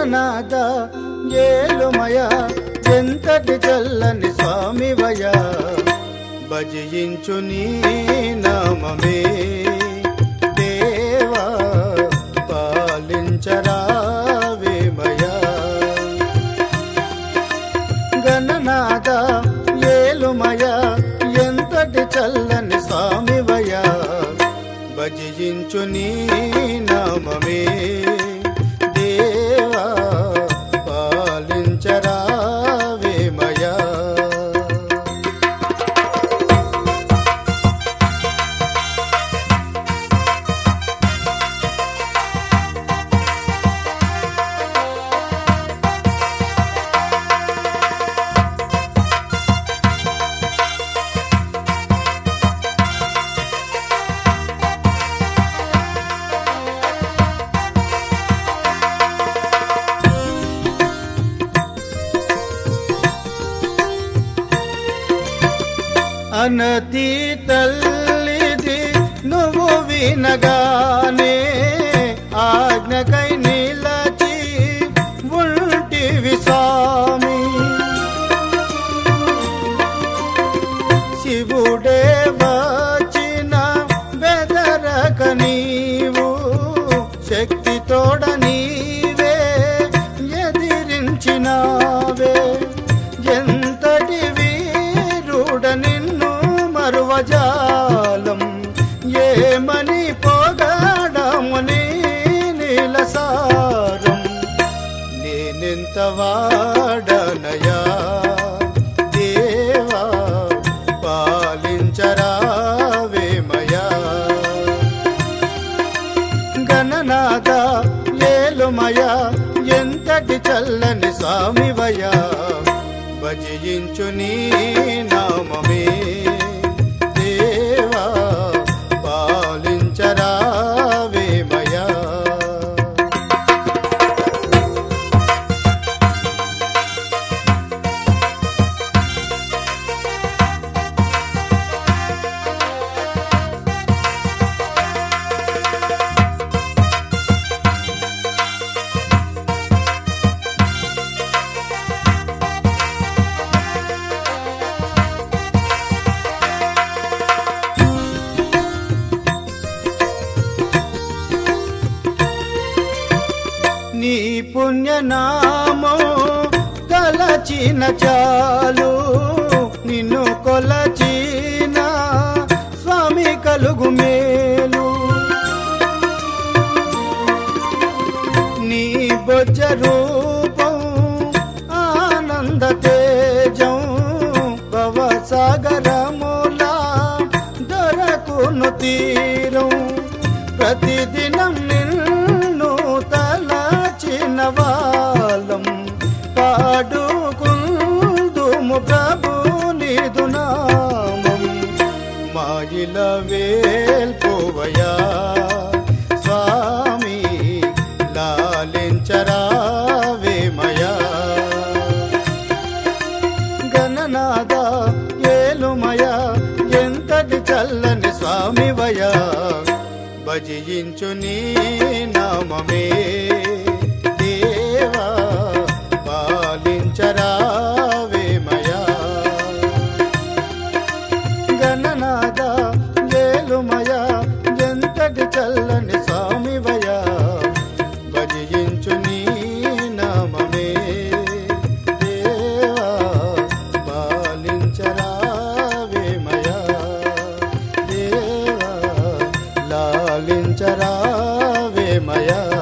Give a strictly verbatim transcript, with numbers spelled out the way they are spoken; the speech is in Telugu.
గణనాథ ఏలుమయ ఎంతటి చల్లని స్వామివయ భజించు నీ నామమే దేవా పాలించరావేమయ గణనాథ ఏలుమయ ఎంతటి చల్లని స్వామివయ భజించు నీ నామమే దేవా పాలించరావేమయ అనతి తల్లిది నువ్వు వినగానే ఆజ్ఞకై నిలచి ఉంటివి స్వామి శివుడే వచ్చిన బెదరక నీవు శక్తి తోడ నీవే ఎదిరించినావే ఎంతటి వీరుడ నిన్ను మరువజాలం ఏమని పొగడముని నీలసారం నేనెంత వాడనయా దేవా పాలించరావేమయా గణనాథ ఏలుమయ ఎంతటి చల్లని స్వామివయ భజించు నీ నామమే దేవా పాలించరావేమయ నీ పుణ్యనామం తలచిన చాలు నిన్ను కొలచిన స్వామి కలుగు మేలు నీ బొజ్జ రూపం ఆనంద తేజం భవసాగరములా దొరకును తీరం ప్రతిదినం నిన్ను తలచిన వాలం పాడుకుందుము ప్రభు నీదు నామం మాయిల వేల్పోవయా స్వామి లాలించరావేమయా గణనాథ ఏలుమయ ఎంతటి చల్లని స్వామివయ భజించు నీ నామమే దేవా పాలించరావేమయ గణనాథ ఏలుమయ ఎంతటి చల్లని స్వామివయ భజించు నీ నామమే దేవా పాలించరావేమయ దేవా లాలించరావేమయ